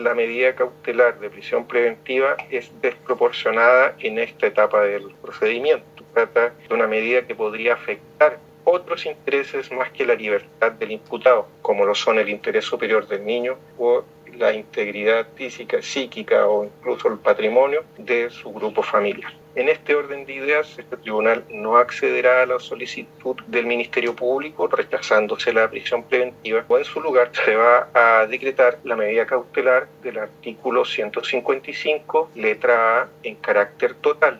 la medida cautelar de prisión preventiva es desproporcionada en esta etapa del procedimiento. Se trata de una medida que podría afectar otros intereses más que la libertad del imputado, como lo son el interés superior del niño o la integridad física, psíquica o incluso el patrimonio de su grupo familiar. En este orden de ideas, este tribunal no accederá a la solicitud del Ministerio Público, rechazándose la prisión preventiva, o en su lugar se va a decretar la medida cautelar del artículo 155, letra A, en carácter total,